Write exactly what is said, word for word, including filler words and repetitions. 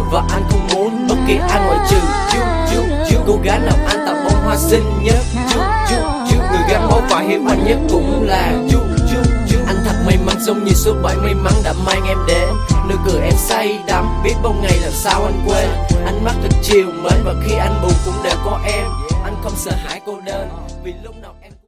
và anh không muốn bất kỳ ai ngoại trừ you, you, you. Cô gái nào anh tặng bông hoa xinh nhất you, you, you. Người gắn bó và hiểu anh nhất cũng là you, you, you. Anh thật may mắn giống như số bảy may mắn đã mang em đến. Nụ cười em say đắm, biết bao ngày làm sao anh quên. Anh mắt thật chiều mến và khi anh buồn cũng đều có em. Anh không sợ hãi cô đơn vì lúc nào em